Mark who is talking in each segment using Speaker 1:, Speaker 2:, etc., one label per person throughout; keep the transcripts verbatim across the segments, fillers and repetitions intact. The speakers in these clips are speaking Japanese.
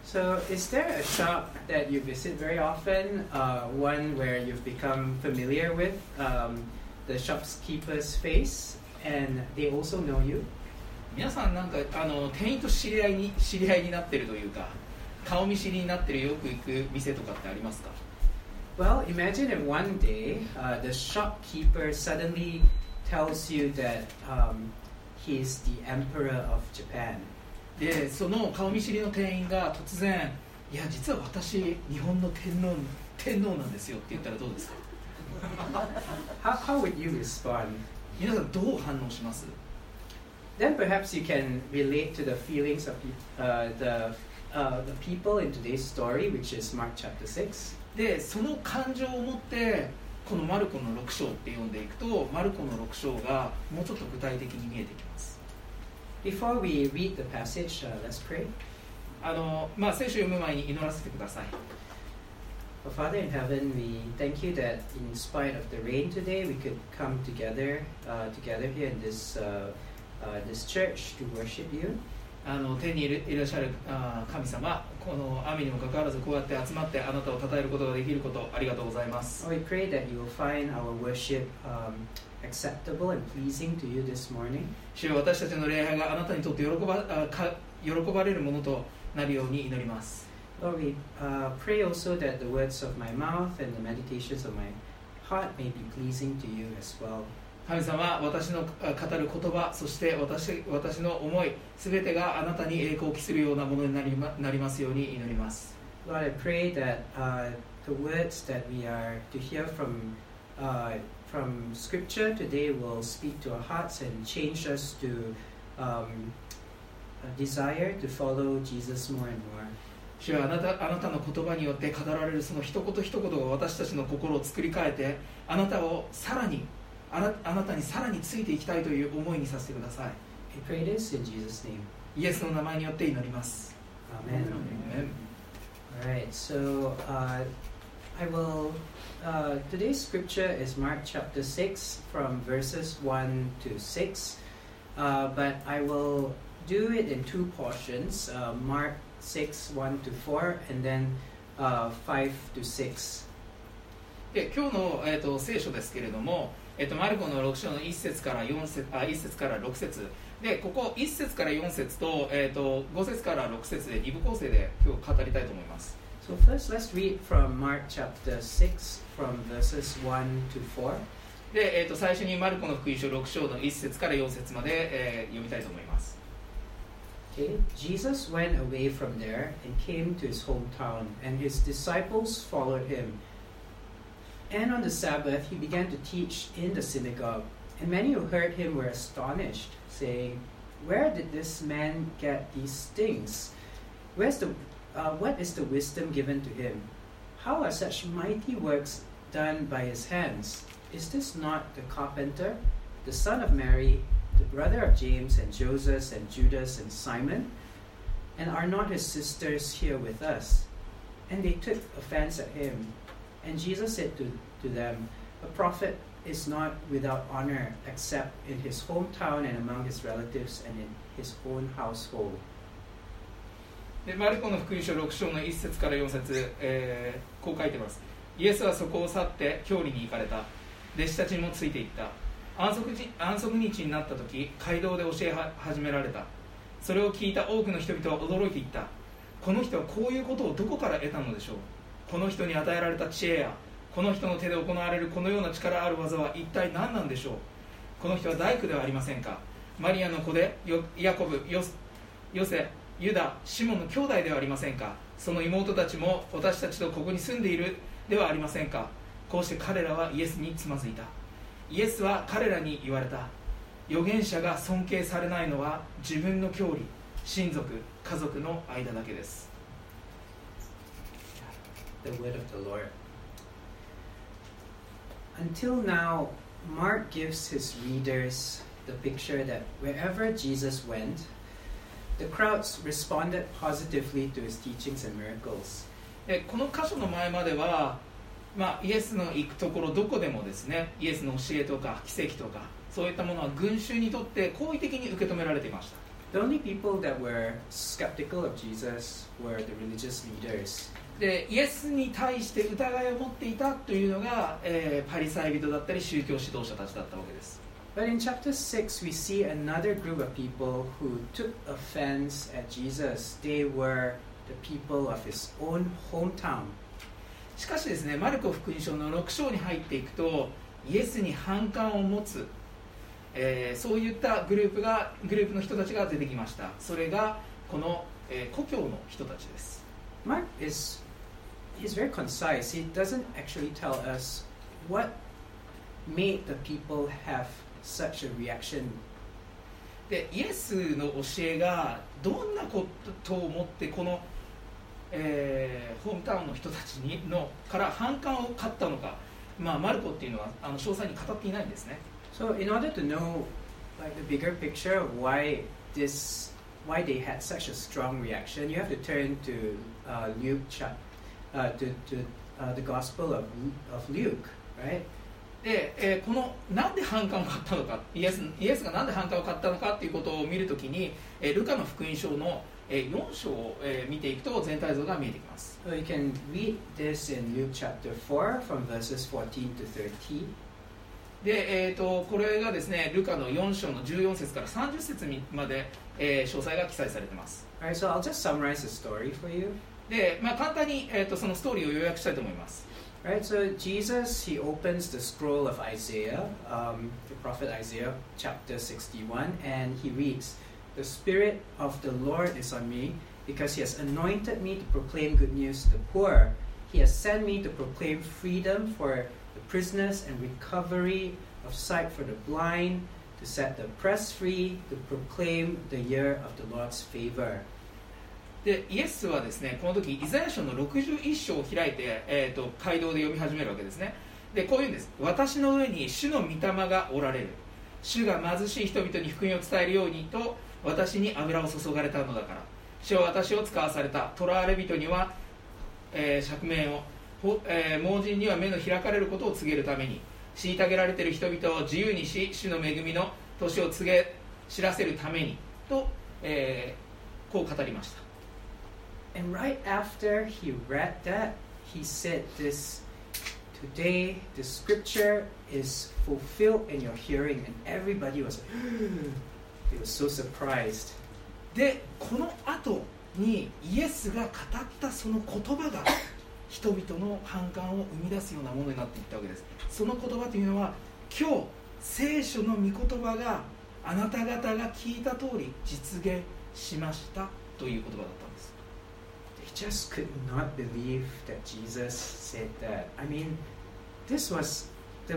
Speaker 1: So, is there a shop that you visit very often, uh, one where you've become familiar with um, the shopkeeper's face, and they also know you?
Speaker 2: 皆さんなんかあの店員と知り合いに知り合いになってるというか、顔見知りになってるよく行く店とかってありますか？
Speaker 1: Well, imagine if one day uh, the shopkeeper suddenly tells you that um, he's the emperor of Japan.
Speaker 2: で、その顔見知りの店員が突然、いや実は私日本の天皇天皇なんですよって言ったらどうですか？
Speaker 1: how, how would you respond?
Speaker 2: 皆さんどう反応します？
Speaker 1: Then perhaps you can relate to the feelings of uh, the uh, the people in today's story, which is Mark chapter six.
Speaker 2: で、その感情を持ってこのマルコのろく章って読んでいくと、マルコのろく章がもうちょっと具体的に見えてきます。
Speaker 1: Before we read the passage, uh, let's pray.
Speaker 2: あのまあ聖書を読む前に祈らせてください。
Speaker 1: Oh, Father in heaven, we thank you that in spite of the rain today, we could come together uh, together here in this uh, uh, this church to worship you.
Speaker 2: あの天にいるいらっしゃるあ神様、この雨にもかかわらずこうやって集まってあなたを称えることができることありがとうございます。
Speaker 1: Oh, we pray that you will find our worship um, acceptable and pleasing to you this morning.
Speaker 2: 主よ、私たちの礼拝があなたにとって喜ば、あか喜ばれるものとなるように祈ります。
Speaker 1: Lord, we uh, pray also that the words of my mouth and the meditations of my heart may be pleasing to you as well.
Speaker 2: 神様、私の語る言葉、そして 私, 私の思い、すべてがあなたに栄光を期するようなものにな り, まなりますように祈ります。
Speaker 1: Lord, I pray that uh, the words that we are to hear from, uh, from Scripture today will speak to our hearts and change us to um, a desire to follow Jesus more and more.
Speaker 2: 主はあなた、あなたの言葉によって語られるその一言一言が私たちの心を作り変えて、あなたをさらにあ な, あなたにさらについていきたいという思いにさせてください。
Speaker 1: We pray this in Jesus' name.
Speaker 2: イエスの名前によって祈ります。
Speaker 1: Amen. Alright, so uh, I will. Uh, today's scripture is Mark chapter six from verses one to six, uh, but I will do it in two portions: uh, Mark six one to four, and then uh, five to six.
Speaker 2: で、今日の、えー、と聖書ですけれども、えー、とマルコのろく章のいち節からよん節、あいち節からろく節で、ここいち節からよん節と、えー、とご節からろく節でに部構成で今日語りたいと思います。
Speaker 1: So first, let's read from Mark chapter six, from verses one to four.
Speaker 2: で、えー、と最初にマルコの福音書ろく章のいち節からよん節まで、えー、読みたいと思います。
Speaker 1: Okay. Jesus went away from there and came to his hometown, and his disciples followed him. And on the Sabbath, he began to teach in the synagogue, and many who heard him were astonished, saying, "Where did this man get these things? Where's the, uh, what is the wisdom given to him? How are such mighty works done by his hands? Is this not the carpenter, the son of Mary, the brother of James and Joseph and Judas and Simon? And are not his sisters here with us?" And they took offense at him. And Jesus said to, to them, "A prophet is not without honor except in his hometown and among his relatives and in his own household."
Speaker 2: で、マルコの福音書ろく章のいち節からよん節、えー、こう書いてます。イエスはそこを去って郷里に行かれた。弟子たちにもついていった。安息日、安息日になった時、街道で教え始められた。それを聞いた多くの人々は驚いていった。この人はこういうことをどこから得たのでしょう。この人に与えられた知恵やこの人の手で行われるこのような力ある技は一体何なんでしょう。この人は大工ではありませんか。マリアの子でヤコブ、ヨセ、ユダ、シモンの兄弟ではありませんか。その妹たちも私たちとここに住んでいるではありませんか。こうして彼らはイエスにつまずいた。イエスは彼らに言われた。預言者が尊敬されないのは自分の郷里、親族、家族の間だけです。
Speaker 1: The word of the Lord. Until now, Mark gives his readers the picture that wherever Jesus went, the crowds responded positively to his teachings and miracles.
Speaker 2: この箇所の前までは、まあ、イエスの行くところどこでもですね、イエスの教えとか奇跡とかそういったものは群衆にとって好意的に受け止められていました。
Speaker 1: The only people that were skeptical of Jesus were the religious leaders.
Speaker 2: でイエスに対して疑いを持っていたというのが、えー、パリサイ人だったり宗教指導者たちだったわけです。
Speaker 1: But in chapter six, we see another group of people who took offense at Jesus. They were the people of his own hometown.
Speaker 2: しかしですね、マルコ福音書のろく章に入っていくと、イエスに反感を持つ、えー、そういったグループがグループの人たちが出てきました。それがこの、えー、故郷の人たちです。
Speaker 1: Mark is he's very concise. He doesn't actually tell us what made the people have such a reaction.
Speaker 2: でイエスの教えがどんなことをもってこの、えー、ホームタウンの人たちにのから反感を買ったのか、まあ、マルコっていうのはあの詳細に語っていないんですね。
Speaker 1: So in order to know like the bigger picture of why this why they had such a strong reaction, you have to turn to uh, Luke chapter uh, to, to uh, the Gospel of, of Luke, right?
Speaker 2: で、えー、このなんで反感を買ったのか、イエス、イエスがなんで反感を買ったのかっていうことを見るときに、えー、ルカの福音書の、えー、よん章を、えー、見ていくと全体像が見えてきます。
Speaker 1: So you can read this in Luke chapter four from verses fourteen to thirty.
Speaker 2: で、えー、とこれがですね、ルカのよん章のじゅうよん節からさんじゅっ節まで、えー、詳細が記載されています。
Speaker 1: Alright, so I'll just summarize the story for you.
Speaker 2: で、まあ、簡単に、えー、とそのストーリーを要約したいと思います。
Speaker 1: Right, so Jesus, he opens the scroll of Isaiah, um, the prophet Isaiah, chapter sixty-one, and he reads, "The Spirit of the Lord is on me, because he has anointed me to proclaim good news to the poor. He has sent me to proclaim freedom for the prisoners and recovery of sight for the blind, to set the oppressed free, to proclaim the year of the Lord's favor."
Speaker 2: でイエスはですね、この時イザヤ書のろくじゅういち章を開いて、えー、と街道で読み始めるわけですね。でこういうんです。私の上に主の御霊がおられる。主が貧しい人々に福音を伝えるようにと私に油を注がれたのだから。主は私を使わされた。囚われ人には、えー、釈明を、えー、盲人には目の開かれることを告げるために、虐げられている人々を自由にし、主の恵みの年を告げ知らせるためにと、えー、こう語りました。
Speaker 1: And right after he read that, he said this, "Today the scripture is fulfilled in your hearing," and everybody was they were so surprised.
Speaker 2: で、この後にイエスが語ったその言葉が人々の反感を生み出すようなものになっていったわけです。その言葉というのは、今日聖書の御言葉があなた方が聞いた通り実現しましたという言葉だったんです。
Speaker 1: They just could not believe that Jesus said that. I mean, this was the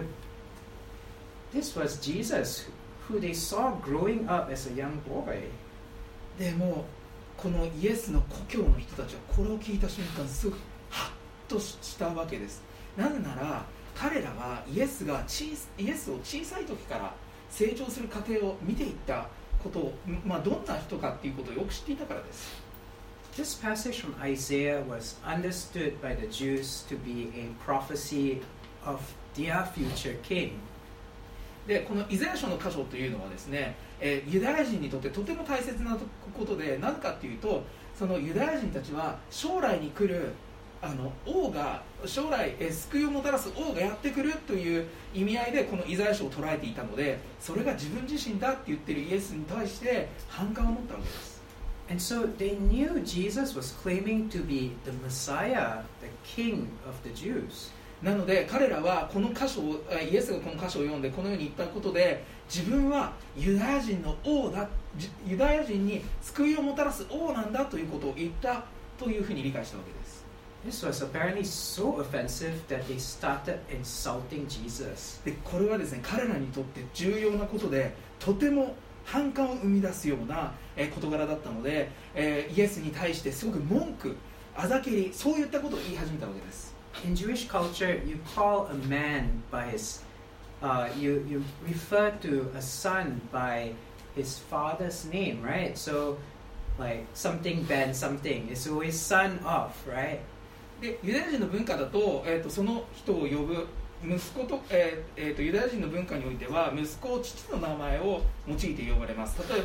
Speaker 1: this was Jesus who they saw growing up as a young boy.
Speaker 2: でもこのイエスの故郷の人たちはこれを聞いた瞬間すぐハッとしたわけです。なぜなら彼らはイエスが小イエスを小さい時から成長する過程を見ていったことを、まあ、どんな人かっていうことをよく知っていたからです。
Speaker 1: This passage from Isaiah was understood by the Jews to be a prophecy of their future king.
Speaker 2: でこのイザヤ書の箇所というのはですね、えー、ユダヤ人にとってとても大切なことで、なぜかというと、そのユダヤ人たちは将来に来るあの王が将来、えー、救いをもたらす王がやってくるという意味合いでこのイザヤ書を捉えていたので、それが自分自身だって言ってるイエスに対して反感を持ったわけです。
Speaker 1: And so they knew Jesus was claiming to be the Messiah, the King of the Jews.
Speaker 2: なので彼らはこの箇所をイエスがこの箇所を読んでこのように言ったことで、自分はユダヤ人の王だ、ユダヤ人に救いをもたらす王なんだということを言ったというふうに理解したわけです。
Speaker 1: This was apparently so offensive that they started insulting Jesus.
Speaker 2: でこれはですね、彼らにとって重要なことで、とても反感を生み出すような事柄だったので、えー、イエスに対してすごく文句、あざけり、そういったことを言い始めたわけです。
Speaker 1: In Jewish culture, you call a man by his, uh, you you refer to a son by his father's name, right? So, like something Ben something, it's always son of, right?
Speaker 2: でユダヤ人の文化だと、えー、とその人を呼ぶ息子と、えーえー、とユダヤ人の文化においては息子を父の名前を用いて呼ばれます。例えば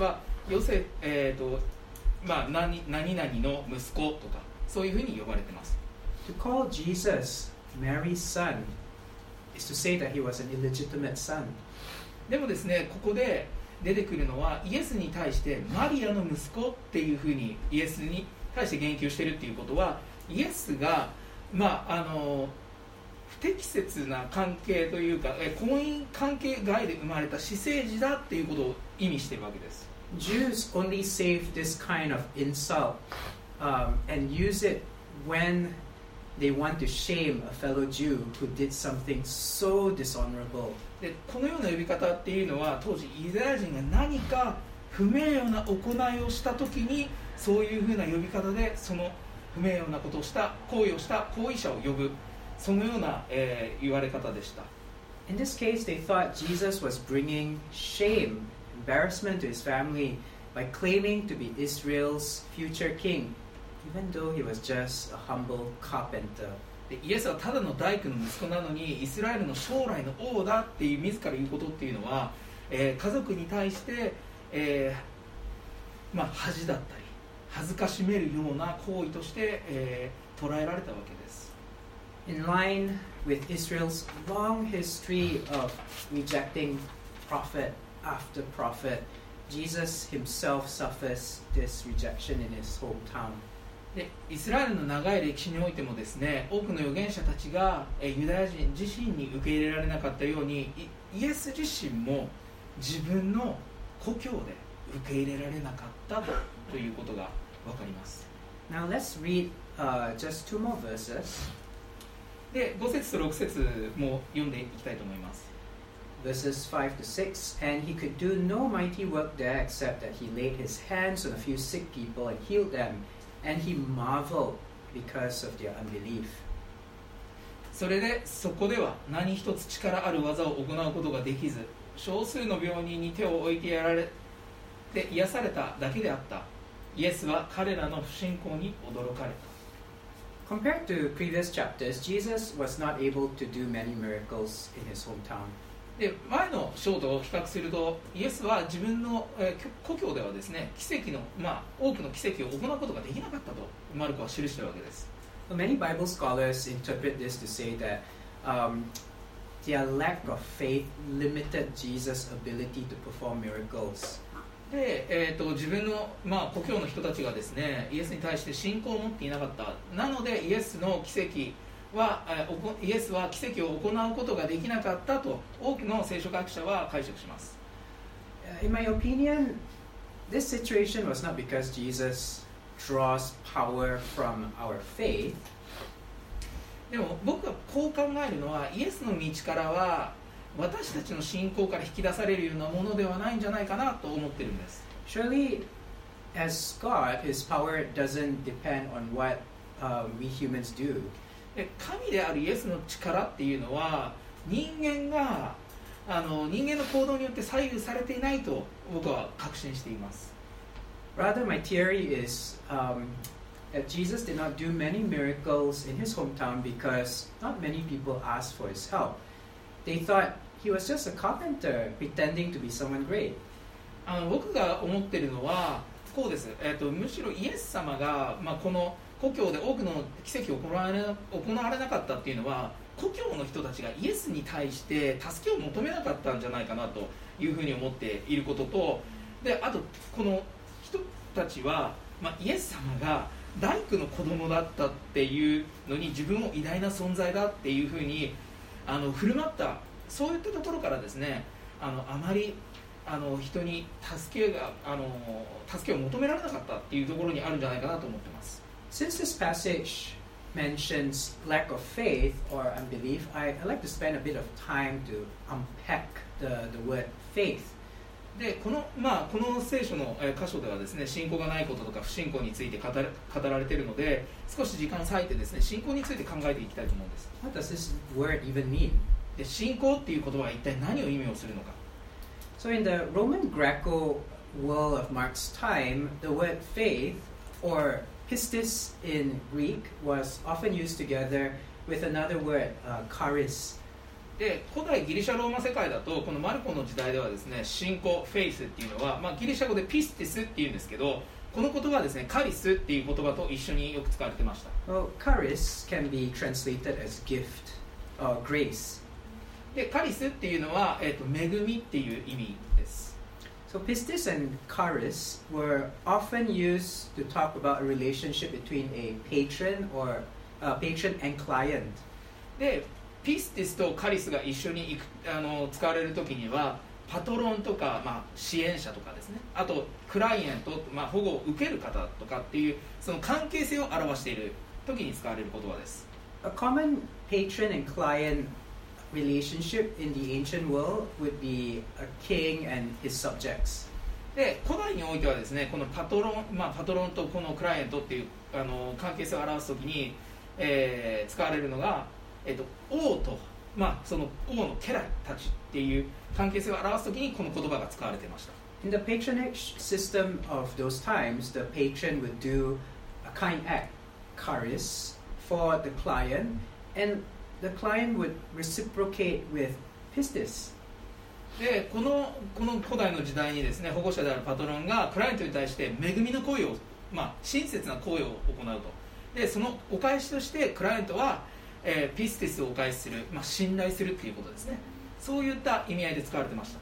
Speaker 2: ヨセ、えーとまあ、何, 何々の息子とかそういうふうに呼ばれています。
Speaker 1: To call Jesus Mary's son is to say that he was an illegitimate son.
Speaker 2: でもですね、ここで出てくるのはイエスに対してマリアの息子っていうふうにイエスに対して言及しているっていうことは、イエスが、まあ、あの不適切な関係というか婚姻関係外で生まれた私生児だっていうことを意味しているわけです。
Speaker 1: Jews only save this kind of insult um, and use it when they want to shame a fellow Jew who did something so dishonorable.
Speaker 2: でこのような呼び方っていうのは当時ユダヤ人が何か不名誉な行いをしたときにそういうふうな呼び方でその不名誉なことをした行為をした行為者を呼ぶ、そのような、えー、言われ方でした。
Speaker 1: In this case, they thought Jesus was bringing shame, embarrassment to his family by claiming to be Israel's future king, even though he was just a humble carpenter.
Speaker 2: でイエスはただの大工の息子なのにイスラエルの将来の王だっていう自ら言うことっていうのは、えー、家族に対して、えーまあ、恥だったり恥ずかしめるような行為として、えー、捉えられたわけです。
Speaker 1: In line with Israel's long history of rejecting prophet after prophet, Jesus himself suffers this rejection in his hometown.
Speaker 2: でイスラエルの長い歴史においてもですね、多くの預言者たちがユダヤ人自身に受け入れられなかったように、イエス自身も自分の故郷で受け入れられなかったとということが分かります。
Speaker 1: Now let's read uh, just two more verses.
Speaker 2: でご節とろく節も読んでいきたいと思います。
Speaker 1: Verses five to six, and he could do no mighty work there except that he laid his hands on a few sick people and healed them, and he marveled because of their unbelief.
Speaker 2: それでそこでは何一つ力ある技を行うことができず、少数の病人に手を置いてやられて癒されただけであった。イエスは彼らの不信仰に驚かれた。
Speaker 1: Compared to previous chapters, Jesus was not able to do many miracles in his hometown.
Speaker 2: で前の章と比較すると、イエスは自分の、えー、故郷ではですね、奇跡の、まあ、多くの奇跡を行うことができなかったとマルコは記しているわけです。
Speaker 1: Well, many Bible scholars interpret this to say that um, their lack of faith limited Jesus' ability to perform miracles.
Speaker 2: で、えー、と自分の、まあ、故郷の人たちがですね、イエスに対して信仰を持っていなかった。なのでイエスの奇跡はイエスは奇跡を行うことができなかったと多くの聖書学者は解釈します。
Speaker 1: In my opinion, this situation was not because Jesus draws power from our faith.
Speaker 2: でも僕はこう考えるのは、イエスの道からは私たちの信仰から引き出されるようなものではないんじゃないかなと思ってるんです。
Speaker 1: Surely, as God, His power doesn't depend on what um, we humans do.
Speaker 2: 神であるイエスの力っていうのは人間があの人間の行動によって左右されていないと僕は確信しています。
Speaker 1: Rather, my theory is um, that Jesus did not do many miracles in his hometown because not many people asked for his help. They thought he was just a carpenter pretending to be someone great.
Speaker 2: あの僕が思っているのはこうです、えー、とむしろイエス様が、まあ、この故郷で多くの奇跡を行われ、行われなかったっていうのは、故郷の人たちがイエスに対して助けを求めなかったんじゃないかなというふうに思っていることと、であとこの人たちは、まあ、イエス様が大工の子供だったっていうのに自分も偉大な存在だっていうふうにあの振る舞った、そういったところからですね、あのあまりあの人に助けがあの助けを求められなかったっていうところにあるんじゃないかなと思ってます。
Speaker 1: Since this passage mentions lack of faith or unbelief, I, I like to spend a bit of time to unpack the, the word faith.
Speaker 2: でこの、まあ、この聖書の箇所ではですね、信仰がないこととか不信仰について語ら、語られているので、少し時間を割いてですね、信仰について考えていきたいと思うんです。
Speaker 1: What does this word even mean?
Speaker 2: で信仰っていう言葉は一体何を意味をするのか。
Speaker 1: So in the Roman Greco world of Mark's time, the word faith or pistis in Greek was often used together with another word, uh, charis.
Speaker 2: で古代ギリシャローマ世界だとこのマルコの時代ではですね、信仰フェイスっていうのは、まあ、ギリシャ語でピスティスっていうんですけど、この言葉はですね、カリスっていう言葉と一緒によく使われてました。
Speaker 1: Well, charis can be translated as gift or grace.
Speaker 2: でカリスっていうのは、えー、と恵みっていう意味です。
Speaker 1: So pistis and charis were often used to talk about a relationship between a patron or a patron and client.
Speaker 2: でピスティスとカリスが一緒にいくあの使われるときには、パトロンとか、まあ、支援者とかですね、あとクライエント、まあ、保護を受ける方とかっていうその関係性を表しているときに使われる言葉です。
Speaker 1: A common patron and client relationship in the ancient world would be a king and his subjects.
Speaker 2: で古代においてはですね、このパトロン、まあ、パトロンとこのクライエントっていうあの関係性を表すときに、えー、使われるのが、えー、と王と、まあ、その王の家来たちっていう関係性を表すときにこの言葉が使われていました。
Speaker 1: In the patronage system of those times, the patron would do a kind act, charis, for the client, and the client would reciprocate with pistis.
Speaker 2: でこのこの古代の時代にですね、保護者であるパトロンがクライアントに対して恵みの行為を、まあ、親切な行為を行うと。でそのお返しとしてクライアントは、えー、ピスティスをお返しする、まあ、信頼するっていうことですね。そういった意味合いで使われてました。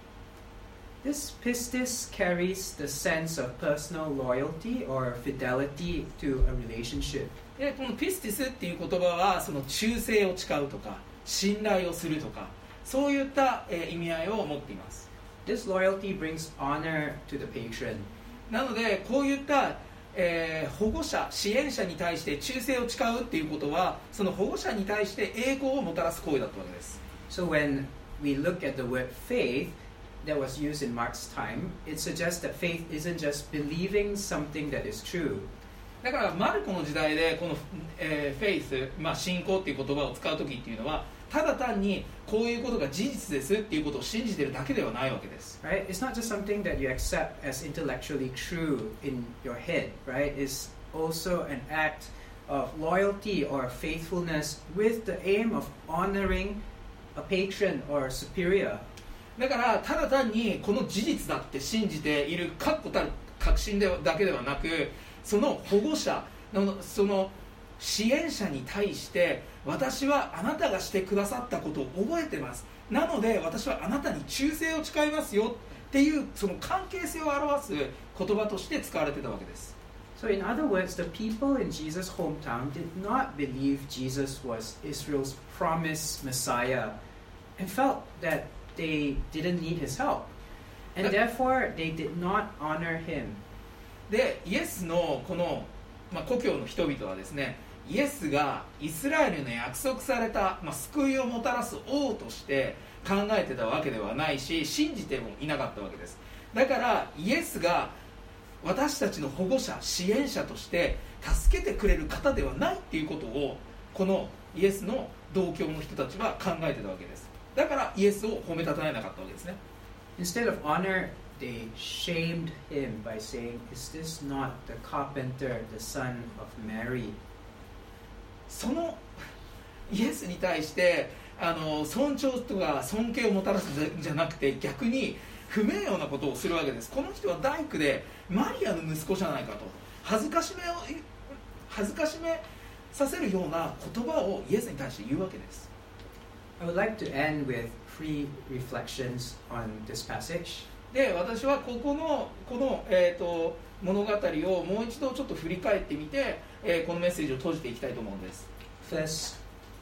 Speaker 1: This pistis carries the sense of personal loyalty or fidelity to a relationship.
Speaker 2: でこのピスティスっていう言葉はその忠誠を誓うとか信頼をするとか、そういった、えー、意味合いを持っています。
Speaker 1: This loyalty brings honor to the patron.
Speaker 2: なのでこういった、えー、保護者支援者に対して忠誠を誓うっていうことは、その保護者に対して栄光をもたらす行為だったわけです。
Speaker 1: So when we look at the word faith that was used in Mark's time, it suggests that faith isn't just believing something that is true.
Speaker 2: だからマルコの時代でこの、えー、フェイス、まあ、信仰っていう言葉を使う時っていうのは、ただ単にこういうことが事実ですっていうことを信じているだけではないわけです。
Speaker 1: Right? It's not just something that you accept as intellectually true in your head, right? It's also an act of loyalty or faithfulness with the aim of honoring a patron or superior.
Speaker 2: だからただ単にこの事実だって信じている確固たる確信でだけではなく、その保護者のその支援者に対して、私はあなたがしてくださったことを覚えてます、なので私はあなたに忠誠を誓いますよっていうその関係性を表す言葉として使われてたわけです。
Speaker 1: So in other words, the people in Jesus' hometown did not believe Jesus was Israel's promised Messiah and felt that they didn't need his help, and therefore they did not honor him.
Speaker 2: でイエスのこの、まあ、故郷の人々はですね、イエスがイスラエルの約束された、まあ、救いをもたらす王として考えてたわけではないし、信じてもいなかったわけです。だからイエスが私たちの保護者支援者として助けてくれる方ではないっていうことを、このイエスの同郷の人たちは考えてたわけです。だからイエスを褒めたたえなかったわけですね。
Speaker 1: Instead of honor, they shamed him by saying, "Is this not the carpenter, the son of Mary?"
Speaker 2: そのイエスに対してあの尊重とか尊敬をもたらすんじゃなくて、逆に不名誉なことをするわけです。この人は大工でマリアの息子じゃないかと恥ずかしめを恥ずかしめさせるような言葉をイエスに対して言うわけです。
Speaker 1: I would like to end with three reflections on this passage.
Speaker 2: で私はここのこの、えー、と物語をもう一度ちょっと振り返ってみて、えー、このメッセージを閉じていきたいと思うんです。
Speaker 1: First,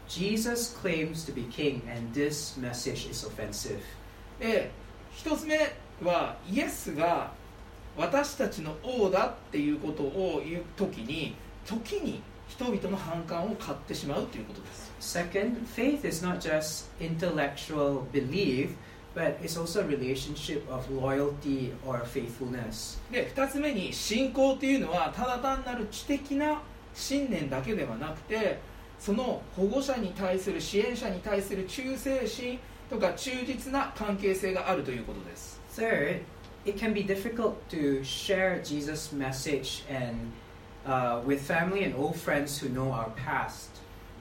Speaker 1: Jesus claims to be king, and this message is offensive.
Speaker 2: で一つ目はイエスが私たちの王だっていうことを言う時に時に人々の反感を買ってしまうということです。
Speaker 1: Second, faith is not just intellectual belief, but it's also a relationship of loyalty or faithfulness.
Speaker 2: でふたつめに信仰というのはただ単なる知的な信念だけではなくて、その保護者に対する支援者に対する忠誠心とか忠実な関係性があるということです。
Speaker 1: Third, it can be difficult to share Jesus' message and uh, with family and old friends who know our past.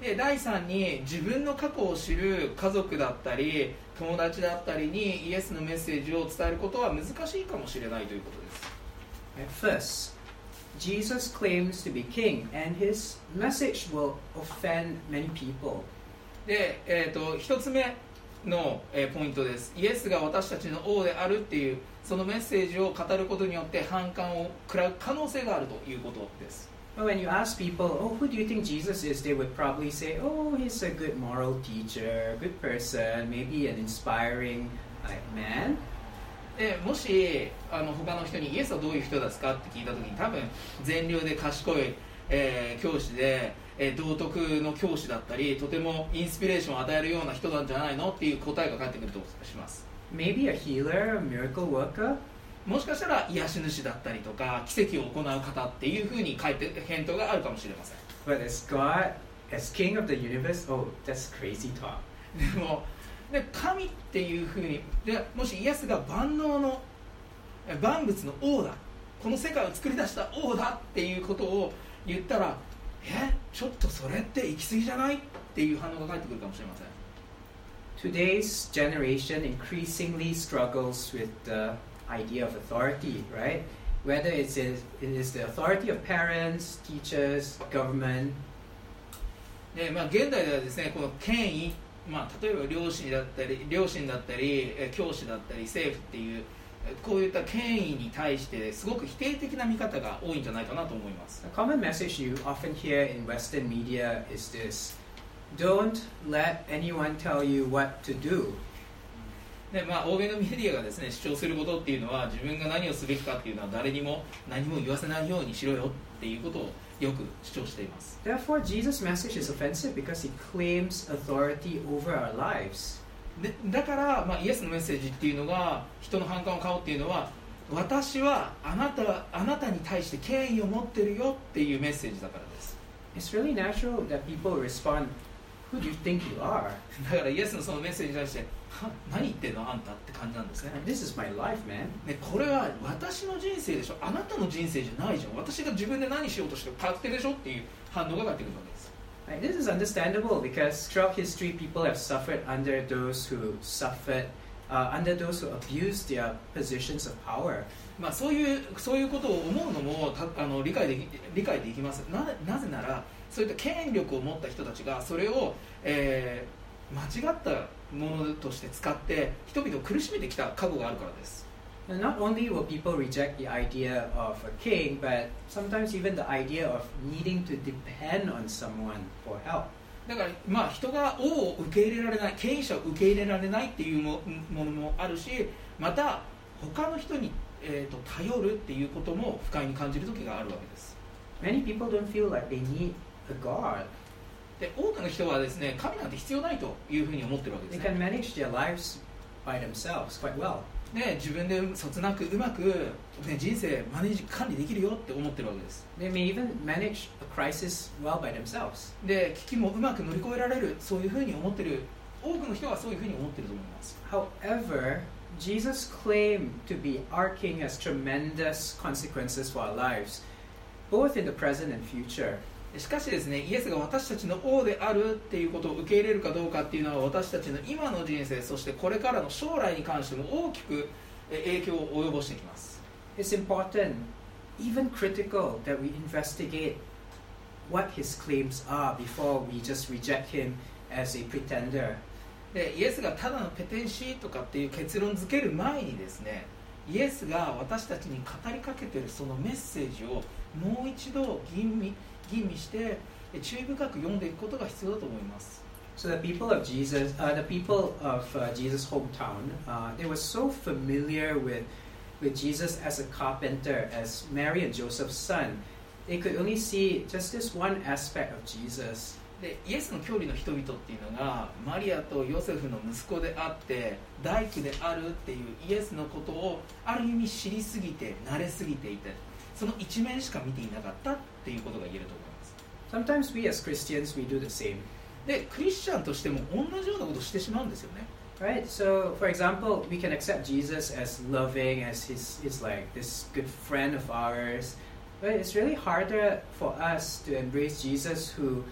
Speaker 2: でだいさんに自分の過去を知る家族だったり友達だったりにイエスのメッセージを伝えることは難しいかもしれないということです。
Speaker 1: First, Jesus claims to be king, and his message will offend many people.
Speaker 2: で、えー、と一つ目の、えー、ポイントです。イエスが私たちの王であるっていうそのメッセージを語ることによって反感を食らう可能性があるということです。
Speaker 1: But when you ask people, oh, who do you think Jesus is? They would probably say, oh, he's a good moral teacher, good person, maybe an inspiring like, man.
Speaker 2: でもしあの他の人にイエスはどういう人ですかって聞いた時に多分善良で賢い、えー、教師で、えー、道徳の教師だったりとてもインスピレーションを与えるような人なんじゃないのっていう答えが返ってくるとします。
Speaker 1: Maybe a healer, a miracle worker.
Speaker 2: もしかしたら癒し主だったりとか奇跡を行う方っていうふうに書いて返答があるかもしれません。
Speaker 1: But as God, as King of the universe, oh, that's crazy talk.
Speaker 2: でもで神っていうふうにでもしイエスが万能の万物の王だこの世界を作り出した王だっていうことを言ったらえちょっとそれって行き過ぎじゃないっていう反応が返ってくるかもしれません。
Speaker 1: Today's generation increasingly struggles with the idea of authority, right? Whether it's it is the authority of parents, teachers, government.
Speaker 2: でまあ、現代ではですねこの権威まあ、例えば両親だったり両親だったり教師だったり政府っていうこういった権威に対してすごく否定的な見方が多いんじゃないかなと思います。
Speaker 1: A common message you often hear in Western media is this: Don't let anyone tell you what to do.
Speaker 2: でまあ、欧米のメディアがですね主張することっていうのは自分が何をすべきかっていうのは誰にも何も言わせないようにしろよっていうことをよく主張しています。
Speaker 1: Therefore, Jesus' message is offensive because he claims authority over our lives.
Speaker 2: でだから、まあ、イエスのメッセージっていうのが人の反感を買うっていうのは私はあなた、あなたに対して権威を持ってるよっていうメッセージだからです。
Speaker 1: It's really natural that people respond, Who do you think you are?
Speaker 2: だからイエスのそのメッセージに対しては何言ってんのあんたって感じなんですね。
Speaker 1: This is my life, man.
Speaker 2: ねこれは私の人生でしょあなたの人生じゃないじゃん私が自分で何しようとして勝手でしょっていう反応が返ってくるわけです。
Speaker 1: Right, this is understandable because throughout history, people have suffered under those who suffered, uh, under those who abused their positions of power.
Speaker 2: まあ、そういうそういうことを思うのもたあの理解でき理解できます。ななぜならそういった権力を持った人たちがそれを、えー、間違ったものとして使って人々を苦しめてきた過去があるからです。
Speaker 1: And not only will people reject the idea of a king, but sometimes even the idea of needing to depend on someone for help.
Speaker 2: だから、まあ、人が王を受け入れられない権威者を受け入れられないっていうものもあるしまた他の人に、えー、と頼るっていうことも不快に感じる時があるわけです。
Speaker 1: Many people don't feel like they need a God.
Speaker 2: で多くの人はですね神なんて必要ないというふうに思ってるわけ
Speaker 1: They
Speaker 2: ですね。
Speaker 1: can manage their lives by themselves quite well.
Speaker 2: で自分でそつなくうまく、ね、人生マネージ管理できるよって思ってるわけです。
Speaker 1: They may even manage a crisis well by themselves.
Speaker 2: で危機もうまく乗り越えられるそういうふうに思ってる多くの人はそういうふうに思ってると思います。
Speaker 1: However, Jesus' claim to be our King has tremendous consequences for our lives, both in the present and future.
Speaker 2: しかしですねイエスが私たちの王であるっていうことを受け入れるかどうかっていうのは私たちの今の人生そしてこれからの将来に関しても大きく影響を及ぼしてきます。
Speaker 1: It's important, even critical, that we investigate what his claims are before we just reject him as a pretender.
Speaker 2: でイエスがただのペテンシーとかっていう結論付ける前にですねイエスが私たちに語りかけているそのメッセージをもう一度吟味吟味して注意深く読んでいくことが必要だと思います。
Speaker 1: So the people of Jesus, uh, the people of uh, Jesus' hometown, uh, they were so familiar with with Jesus as a carpenter, as Mary and Joseph's son. They could only see just this one aspect of Jesus.
Speaker 2: でイエスの教理の人々っていうのがマリアとヨセフの息子であって大工であるっていうイエスのことをある意味知りすぎて慣れすぎていてその一面しか見ていなかったっていうことが言えると思います。
Speaker 1: Sometimes we as Christians, we do the same.
Speaker 2: でクリスチャンとしても同じようなことをしてしまうんですよね。
Speaker 1: Right? So, for example, we can accept Jesus as loving, as his, he's like this good friend of ours. But it's really harder for us to embrace Jesus who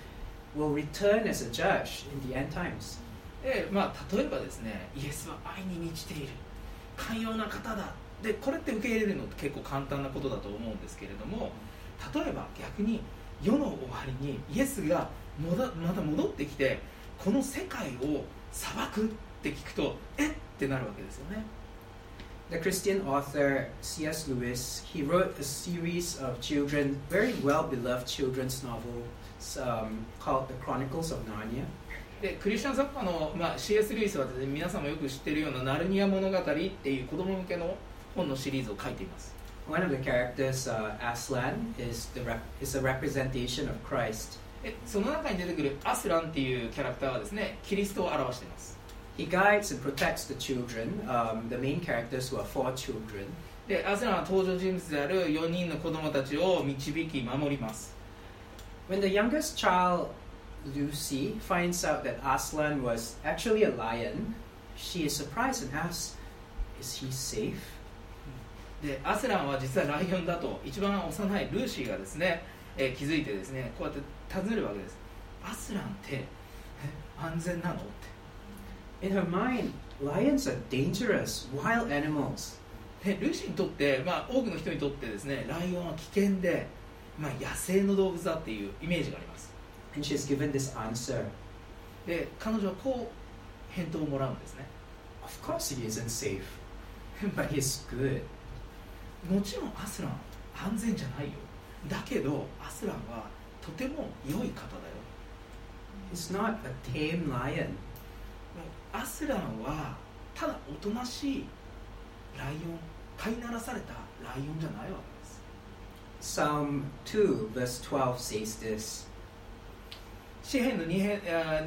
Speaker 1: will return as a judge in the end times.
Speaker 2: でまあ、例えばですね、イエスは愛に満ちている、寛容な方だ、でこれって受け入れるのって結構簡単なことだと思うんですけれども、例えば逆に世の終わりにイエスがもだまた戻ってきてこの世界を裁くって聞くとえってなるわけですよね。
Speaker 1: The Christian author C S Lewis, he wrote a series of children, very well-beloved children's novels um, called The Chronicles of Narnia.
Speaker 2: でクリスチャン作家の、まあ、シーエス ルイスはですね、皆さんもよく知っているようなナルニア物語っていう子供向けの本のシリーズを書いています。
Speaker 1: One of the characters, uh, Aslan, is, the rep- is a representation of Christ.
Speaker 2: でその中に出てくるアスランっていうキャラクターはですね、キリストを表しています。
Speaker 1: He guides and protects the children, um, the main characters who are four children.
Speaker 2: でアスランは登場人物であるよにんの子供たちを導き守ります。
Speaker 1: When the youngest child, Lucy, finds out that Aslan was actually a lion, she is surprised and asks, "Is he safe?"
Speaker 2: でアスランは実はライオンだと一番幼いルーシーがですね、えー気づいてですね、こうやって尋ねるわけです。アスランってえ安全なのって。
Speaker 1: In her mind, lions are dangerous, wild animals.
Speaker 2: でルーシーにとって、まあ、多くの人にとってですね、ライオンは危険で、まあ、野生の動物だっていうイメージがあります。
Speaker 1: And she's given this answer.
Speaker 2: で彼女はこう返答をもらうんですね。
Speaker 1: Of course he isn't safe, but he's good.
Speaker 2: もちろんアスラン安全じゃないよ。だけどアスランはとても良い方だよ。
Speaker 1: He's not a tame lion.
Speaker 2: アスランはただおとなしいライオン、飼いならされたライオンじゃないわけです。
Speaker 1: Psalm two, verse twelve says this.
Speaker 2: 詩編の 2, 編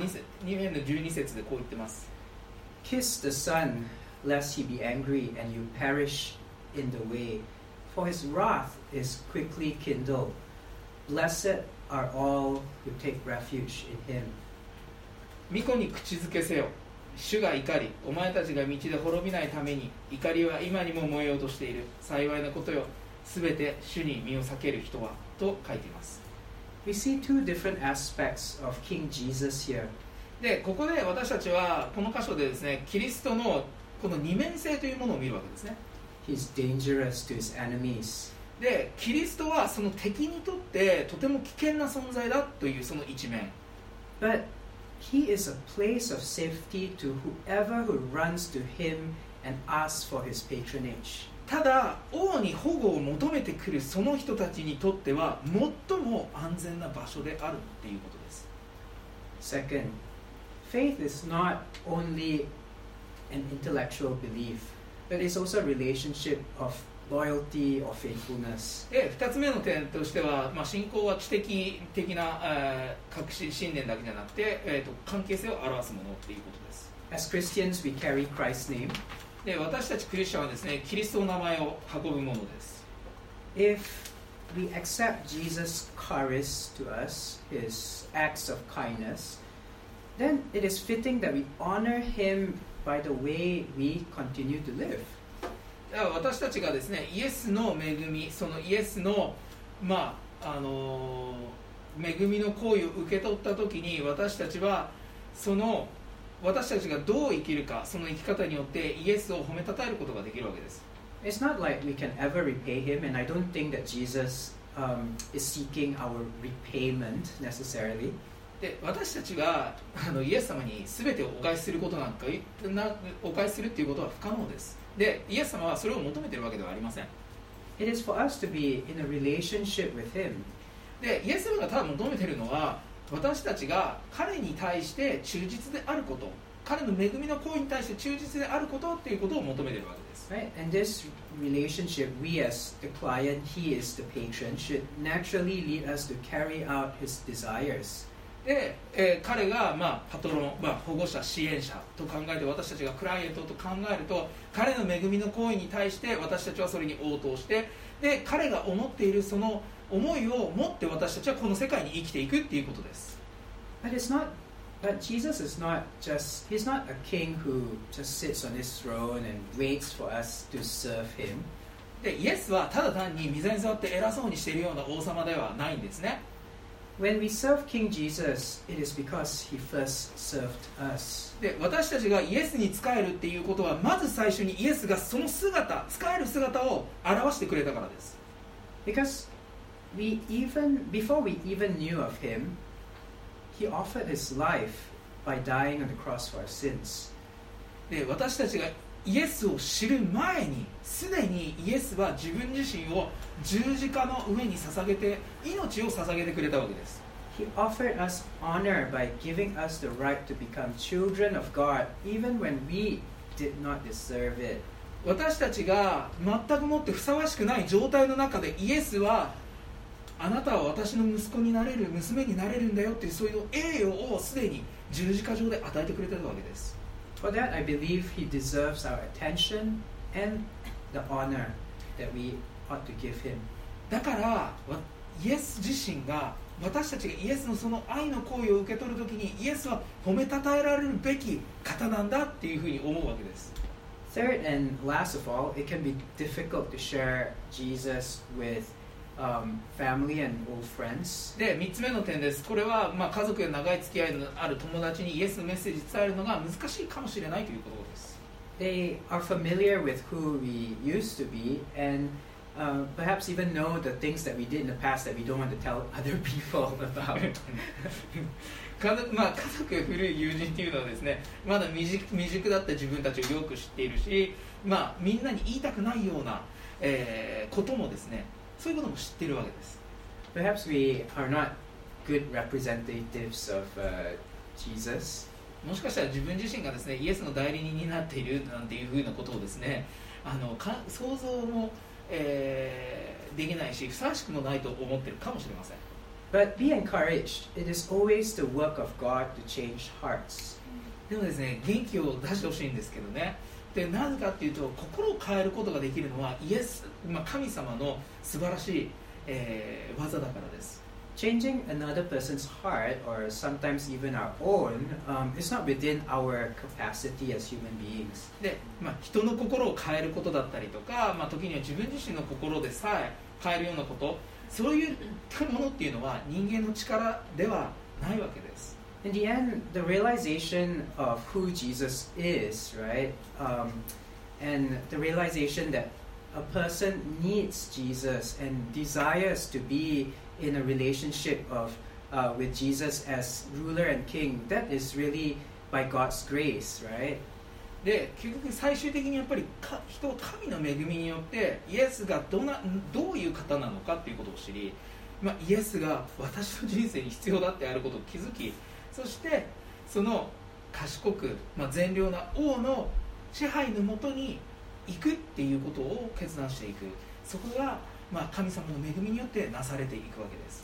Speaker 2: 2編のじゅうに節でこう言ってます。
Speaker 1: Kiss the Son, lest he be angry and you perish in the way, for his wrath is quickly kindled. Blessed are all who take refuge in him.
Speaker 2: 御子に口づけせよ。主が怒り、お前たちが道で滅びないために、怒りは今にも燃えようとしている。幸いなことよ。すべて主に身を避ける人は、と書いています。
Speaker 1: We see two different aspects of King Jesus here.
Speaker 2: で、ここで私たちはこの箇所でですね、キリストのこの二面性というものを見るわけですね。
Speaker 1: He's dangerous to his enemies.
Speaker 2: で、キリストはその敵にとってとても危険な存在だというその一面。
Speaker 1: But he is a place of safety to whoever who runs to him and asks for his patronage.
Speaker 2: ただ、王に保護を求めてくるその人たちにとっては最も安全な場所であるっていうことです。
Speaker 1: Second, faith is not only an intellectual belief, but it's also a relationship of loyalty or faithfulness.
Speaker 2: で、ふたつめの点としては、まあ、信仰は知的的な、えー、確信信念だけじゃなくて、えーと、関係性を表すものっていうことです。
Speaker 1: As Christians, we carry Christ's name.
Speaker 2: で、私たちクリスチャンはですね、キリストの名前を運ぶものです。
Speaker 1: If we accept Jesus' charis to us, his acts of kindness, then it is fitting that we honor him by the way we continue to live.
Speaker 2: だから私たちがですね、イエスの恵み、そのイエスの、まああのー、恵みの行為を受け取ったときに、私たちはその私たちがどう生きるか、その生き方によってイエスを褒めたたえることができるわけです。
Speaker 1: It's not like we can ever repay him, and I don't think that Jesus um, is seeking our repayment necessarily.
Speaker 2: で、私たちがあのイエス様に全てをお返しすることなんかなお返しするっていうことは不可能です。で、イエス様はそれを求めているわけではありません。
Speaker 1: It is for us to be in a relationship with him.
Speaker 2: で、イエス様がただ求めているのは、私たちが彼に対して忠実であること、彼の恵みの行為に対して忠実であることっていうことを求めているわけです。
Speaker 1: Right? And this relationship, we as the client, he is the patron, should naturally lead us to carry out his desires.
Speaker 2: で、えー、彼が、まあ、パトロン、まあ、保護者、支援者と考えて、私たちがクライアントと考えると、彼の恵みの行為に対して私たちはそれに応答して、で、彼が思っているその思いを持って私たちはこの世界に生きていくっていうことです。
Speaker 1: But it's not, but Jesus is not just, he's not a king who just sits on his throne and waits for us to serve him.
Speaker 2: で、イエスはただ単に御座に座って偉そうにしているような王様ではないんですね。
Speaker 1: When we serve King Jesus, it is because he first served us.
Speaker 2: で、私たちがイエスに仕えるっていうことは、まず最初にイエスがその姿、仕える姿を表してくれたからです。
Speaker 1: Because we even, before we even knew of him, he offered his life by dying on the cross for our sins.
Speaker 2: で、私たちがイエスを知る前に、すでにイエスは自分自身を十字架の上に捧げて、命を捧げてくれたわけです。
Speaker 1: He offered us honor by giving us the right to become children of God, even when we did not deserve it.
Speaker 2: 私たちが全くもってふさわしくない状態の中で、イエスはあなたは私の息子になれる、娘になれるんだよっていう、そういう栄誉をすでに十字架上で与えてくれているわけです。
Speaker 1: For that, I believe he deserves our attention and the honor that we ought to give him.
Speaker 2: だからイエス自身が、私たちがイエスのその愛の行為を受け取るときに、イエスは褒めたたえられるべき方なんだっていうふうに思うわけです。
Speaker 1: Third and last of all, it can be difficult to share Jesus with um, family and old friends.
Speaker 2: で、みっつめの点です。これは、まあ、家族や長い付き合いのある友達にイエスのメッセージ伝えるのが難しいかもしれないということです。
Speaker 1: They are familiar with who we used to be and uh, perhaps even know the things that we did in the past that we don't want to tell other people about.
Speaker 2: 家族、まあ、家族や古い友人っていうのはですね、まだ未熟、未熟だった自分たちをよく知っているし、まあ、みんなに言いたくないような、えー、こともですね、そういうことも知っているわけです。
Speaker 1: Perhaps we are not good representatives of uh, Jesus.
Speaker 2: もしかしたら自分自身がですね、イエスの代理人になっているなんていうふうなことをですね、あのか想像も、えー、できないし、ふさわしくもないと思っているかもしれません。
Speaker 1: But be encouraged. It is always the work of God to change hearts.
Speaker 2: でもですね、元気を出してほしいんですけどね。で、なぜかっていうと、心を変えることができるのはイエス、まあ、神様の素晴らしい、えー、技だからです。
Speaker 1: Changing another person's heart, or sometimes even our own, um, is not within our capacity as human beings.
Speaker 2: で、まあ、人の心を変えることだったりとか、まあ、時には自分自身の心でさえ変えるようなこと、そういうものっていうのは人間の力ではないわけです。
Speaker 1: In the end, the realization of who Jesus is, right, um, and the realization that a person needs Jesus and desires to be in a relationship of uh, with Jesus as ruler and king, that is really by God's grace, right?
Speaker 2: で、結局最終的にやっぱりか人は神の恵みによってイエスがどなどういう方なのかっていうことを知り、まあ、イエスが私の人生に必要だってあることを気づき、そしてその賢く、まあ、善良な王の支配のもとに行くっていうことを決断していく、そこが、まあ、神様の恵みによってなされていくわけです。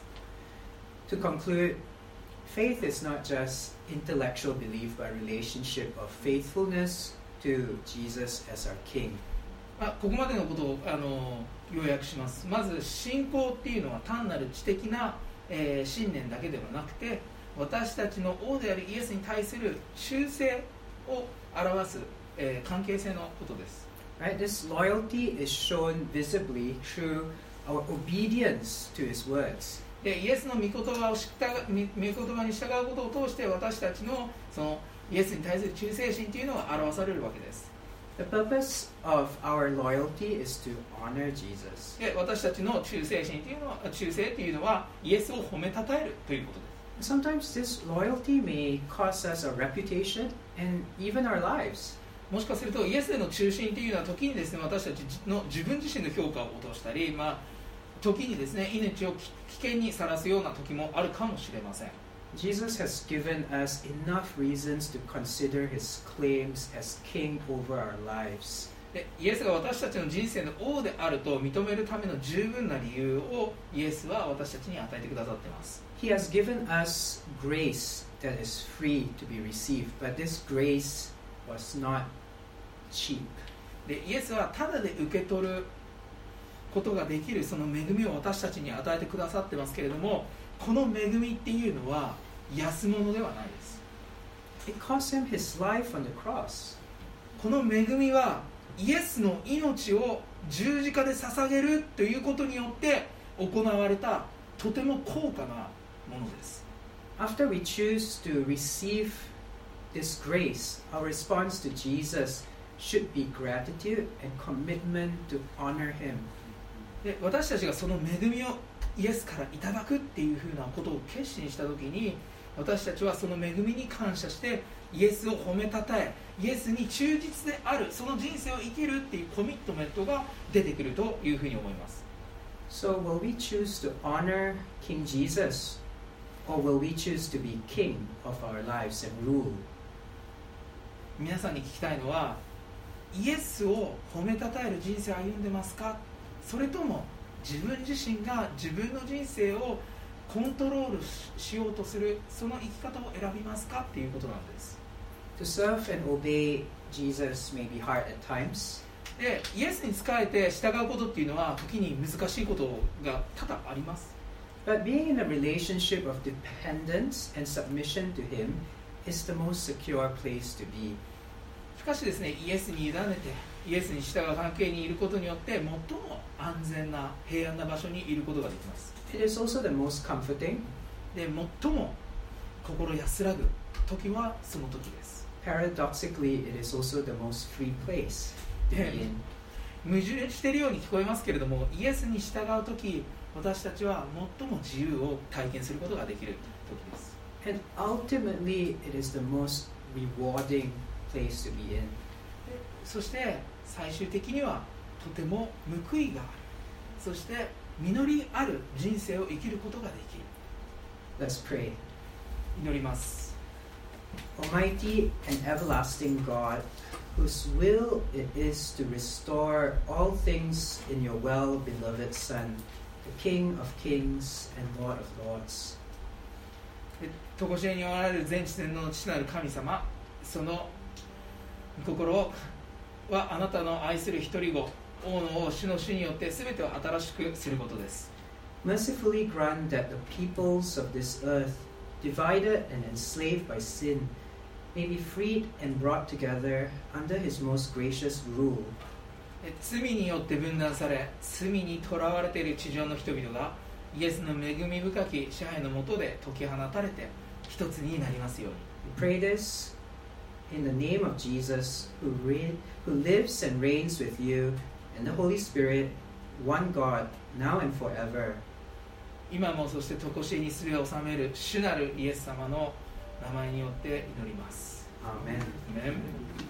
Speaker 1: To conclude, faith is not just intellectual belief but relationship of faithfulness to Jesus as our King.
Speaker 2: まあ、ここまでのことをあの要約します。まず信仰っていうのは単なる知的な、えー、信念だけではなくて、私たちの王であるイエスに対する忠誠を表す、えー、関係性のことです。
Speaker 1: Right? This loyalty is shown visibly through our obedience to His words.
Speaker 2: で、イエスの御言葉を知った御言葉に従うことを通して、私たちのそのイエスに対する忠誠心というのが表されるわけです。
Speaker 1: The purpose of our loyalty is to honor Jesus.
Speaker 2: で、私たちの忠誠心というのは、忠誠というのはイエスを褒めたたえるということです。
Speaker 1: Sometimes this loyalty may cost us a reputation and even our lives.
Speaker 2: もしかするとイエスへの忠心というのは時にですね、私たちの自分自身の評価を落としたり、まあ、時にですね、命を危険にさらすような時もあるかもしれません。
Speaker 1: Jesus has given us enough reasons to consider His claims as King over our lives.
Speaker 2: で、イエスが私たちの人生の王であると認めるための十分な理由をイエスは私たちに与えてくださっています。
Speaker 1: He has given us grace that is free to be received, but this grace was not cheap.
Speaker 2: で、イエスはただで受け取ることができるその恵みを私たちに与えてくださってますけれども、この恵みっていうのは安物ではないです。
Speaker 1: It cost Him His life on the cross.
Speaker 2: この恵みはイエスの命を十字架で捧げるということによって行われたとても高価なものです。
Speaker 1: After we choose to receive this grace, our response to Jesus should be gratitude and commitment to honor Him.
Speaker 2: で私たちがその恵みをイエスからいただくっていうふうなことを決心したときに、私たちはその恵みに感謝してイエスを褒めたたえ、イエスに忠実である、その人生を生きるっていうコミットメントが出てくるというふうに思います。
Speaker 1: So will we choose to honor King Jesus, or will we choose to be king of our lives and rule?
Speaker 2: 皆さんに聞きたいのは、イエスを褒めたたえる人生を歩んでますか、それとも自分自身が自分の人生をコントロール し, しようとする、その生き方を選びますかっていうことなんです。
Speaker 1: To serve and obey Jesus may be hard at times.
Speaker 2: でイエスに仕えて従うことっていうのは時に難しいことが多々あります。
Speaker 1: But being in a relationship of dependence and submission to Him is the most secure place to be.
Speaker 2: しかしですね、イエスに委ねてイエスに従う関係にいることによって最も安全な平安な場所にいることができます。
Speaker 1: It is also the most comforting.
Speaker 2: で最も心安らぐ時はその時です。
Speaker 1: Paradoxically, it is also the most free place to be in.
Speaker 2: 矛盾しているように聞こえますけれども、イエスに従う時、私たちは最も自由を体験することができる時です。
Speaker 1: And ultimately, it is the most rewarding place to be in.
Speaker 2: そして最終的にはとても報いがある、そして実りある人生を生きることができる。
Speaker 1: Let's pray.
Speaker 2: 祈ります。
Speaker 1: Almighty and everlasting God, whose will it is to restore all things in your well-beloved Son, the King of kings and Lord of lords.
Speaker 2: とこしえにおられる全知全能の父なる神様、その心はあなたの愛する一人子、王の王、主の主によって全てを新しくすることです。
Speaker 1: Mercifully grant that the peoples of this earth, divided and enslaved by sin, may be freed and brought together under His most gracious rule.
Speaker 2: 罪によって分断され、罪にとらわれている地上の人々がイエスの恵み深き支配の下で解き放たれて一つになりますように。
Speaker 1: We pray this in the name of Jesus, who, reign, who lives and reigns with you and the Holy Spirit, one God, now and forever.
Speaker 2: 今もそしてとこしえにすべを治める主なるイエス様の名前によって祈ります。
Speaker 1: Amen.
Speaker 2: Amen.